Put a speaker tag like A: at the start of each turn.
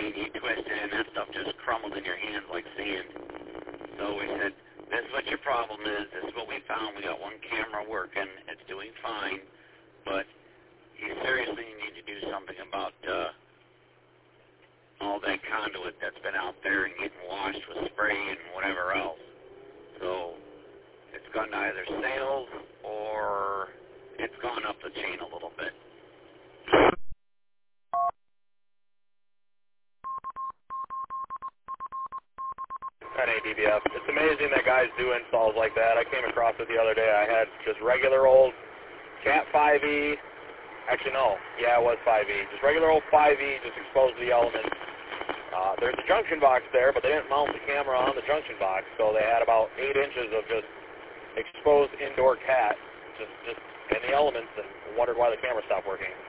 A: mean, you twist it and that stuff just crumbled in your hands like sand. So we said, this is what your problem is. This is what we found. We got one camera working. It's doing fine. But you seriously need to do something about all that conduit that's been out there and getting washed with spray and whatever else. So it's gone to either sales or it's gone up the chain a little bit.
B: DBF. It's amazing that guys do installs like that. I came across it the other day. I had just regular old Cat 5e. Actually, no. Yeah, it was 5e. Just regular old 5e, just exposed to the elements. There's a junction box there, but they didn't mount the camera on the junction box, so they had about 8 inches of just exposed indoor cat just in the elements and wondered why the camera stopped working.